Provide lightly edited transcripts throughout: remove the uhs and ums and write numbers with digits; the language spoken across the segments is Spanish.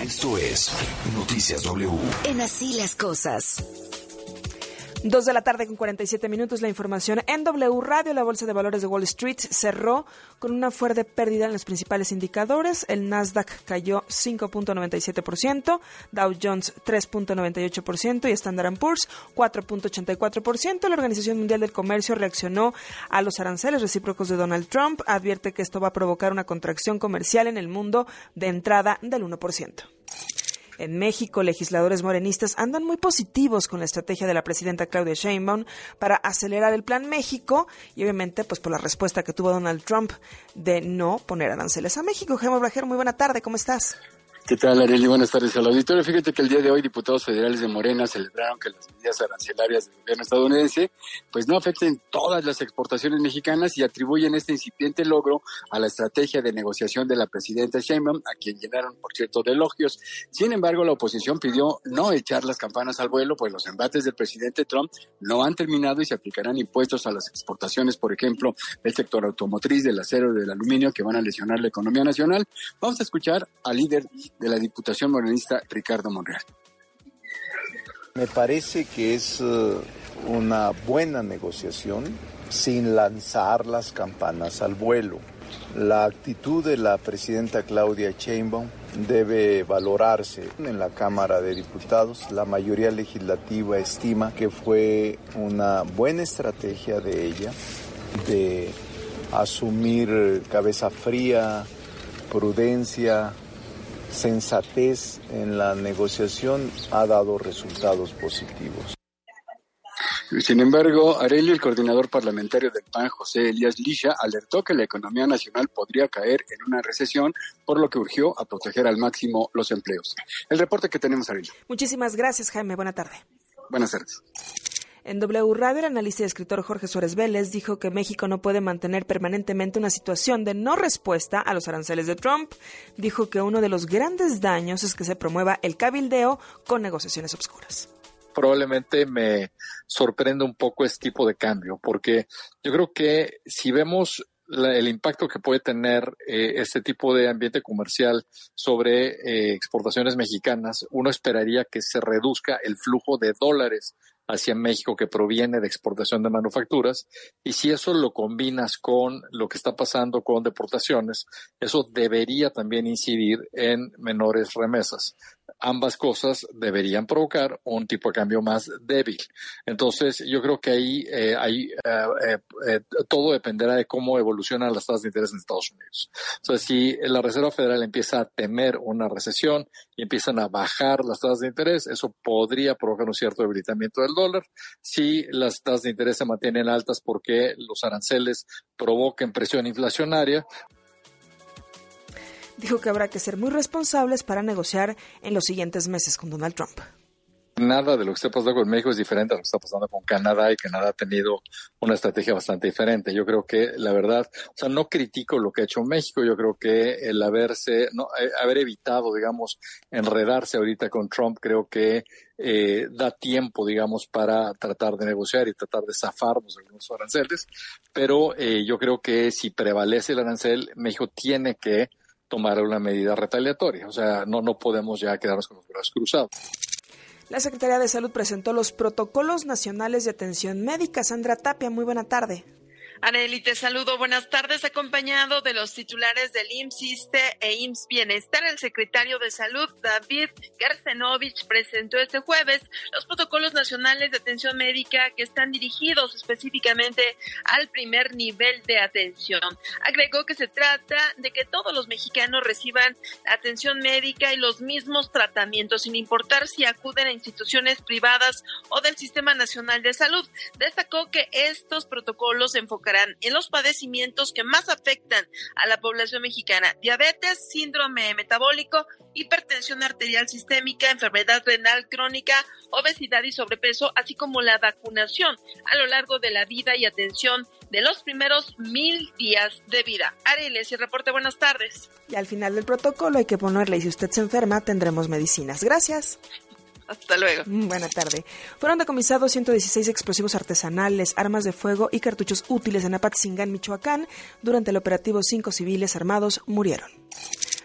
Esto es Noticias W. En Así las Cosas. 2:47 p.m, la información en W Radio. La Bolsa de Valores de Wall Street cerró con una fuerte pérdida en los principales indicadores. El Nasdaq cayó 5.97%, Dow Jones 3.98% y Standard & Poor's 4.84%. La Organización Mundial del Comercio reaccionó a los aranceles recíprocos de Donald Trump. Advierte que esto va a provocar una contracción comercial en el mundo de entrada del 1%. En México, legisladores morenistas andan muy positivos con la estrategia de la presidenta Claudia Sheinbaum para acelerar el Plan México y obviamente pues por la respuesta que tuvo Donald Trump de no poner aranceles a México. Jaime Obrajer, muy buena tarde, ¿cómo estás? ¿Qué tal, Arely? Buenas tardes al auditorio. Fíjate que el día de hoy diputados federales de Morena celebraron que las medidas arancelarias del gobierno estadounidense pues no afecten todas las exportaciones mexicanas y atribuyen este incipiente logro a la estrategia de negociación de la presidenta Sheinbaum, a quien llenaron, por cierto, de elogios. Sin embargo, la oposición pidió no echar las campanas al vuelo, pues los embates del presidente Trump no han terminado y se aplicarán impuestos a las exportaciones, por ejemplo, del sector automotriz, del acero y del aluminio, que van a lesionar la economía nacional. Vamos a escuchar al líder de la Diputación Morenista, Ricardo Monreal. Me parece que es una buena negociación sin lanzar las campanas al vuelo. La actitud de la presidenta Claudia Sheinbaum debe valorarse en la Cámara de Diputados. La mayoría legislativa estima que fue una buena estrategia de ella de asumir cabeza fría, prudencia, sensatez en la negociación. Ha dado resultados positivos. Sin embargo, Arely, el coordinador parlamentario del PAN, José Elías Lisha, alertó que la economía nacional podría caer en una recesión, por lo que urgió a proteger al máximo los empleos. El reporte que tenemos, Arely. Muchísimas gracias, Jaime. Buena tarde. Buenas tardes. En W Radio, el analista y escritor Jorge Suárez Vélez dijo que México no puede mantener permanentemente una situación de no respuesta a los aranceles de Trump. Dijo que uno de los grandes daños es que se promueva el cabildeo con negociaciones obscuras. Probablemente me sorprende un poco este tipo de cambio, porque yo creo que si vemos el impacto que puede tener este tipo de ambiente comercial sobre exportaciones mexicanas, uno esperaría que se reduzca el flujo de dólares hacia México que proviene de exportación de manufacturas, y si eso lo combinas con lo que está pasando con deportaciones, eso debería también incidir en menores remesas. Ambas cosas deberían provocar un tipo de cambio más débil. Entonces, yo creo que ahí todo dependerá de cómo evolucionan las tasas de interés en Estados Unidos. O sea, si la Reserva Federal empieza a temer una recesión y empiezan a bajar las tasas de interés, eso podría provocar un cierto debilitamiento del dólar. Si las tasas de interés se mantienen altas porque los aranceles provoquen presión inflacionaria, dijo que habrá que ser muy responsables para negociar en los siguientes meses con Donald Trump. Nada de lo que está pasando con México es diferente a lo que está pasando con Canadá, y Canadá ha tenido una estrategia bastante diferente. Yo creo que, la verdad, no critico lo que ha hecho México. Yo creo que el haber evitado, digamos, enredarse ahorita con Trump, creo que da tiempo, digamos, para tratar de negociar y tratar de zafarnos de algunos aranceles. Pero yo creo que si prevalece el arancel, México tiene que tomar una medida retaliatoria. O sea, no podemos ya quedarnos con los brazos cruzados. La Secretaría de Salud presentó los protocolos nacionales de atención médica. Sandra Tapia, muy buena tarde. Arely, te saludo. Buenas tardes. Acompañado de los titulares del IMSS, ISSSTE e IMSS Bienestar, el secretario de Salud, David Gersenovich, presentó este jueves los protocolos nacionales de atención médica que están dirigidos específicamente al primer nivel de atención. Agregó que se trata de que todos los mexicanos reciban atención médica y los mismos tratamientos, sin importar si acuden a instituciones privadas o del Sistema Nacional de Salud. Destacó que estos protocolos se enfocarán en los padecimientos que más afectan a la población mexicana: diabetes, síndrome metabólico, hipertensión arterial sistémica, enfermedad renal crónica, obesidad y sobrepeso, así como la vacunación a lo largo de la vida y atención de los primeros 1000 días de vida. Areles, y reporte, buenas tardes. Y al final del protocolo hay que ponerle: y si usted se enferma, tendremos medicinas. Gracias. Hasta luego. Buena tarde. Fueron decomisados 116 explosivos artesanales, armas de fuego y cartuchos útiles en Apatzingán, Michoacán. Durante el operativo, 5 civiles armados murieron.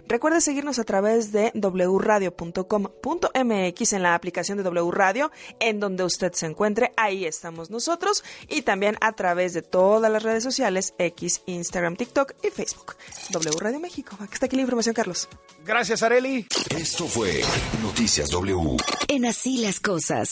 Recuerde seguirnos a través de wradio.com.mx en la aplicación de W Radio, en donde usted se encuentre, ahí estamos nosotros, y también a través de todas las redes sociales, X, Instagram, TikTok y Facebook. W Radio México. Aquí está aquí la información, Carlos. Gracias, Arely. Esto fue Noticias W. En Así las Cosas.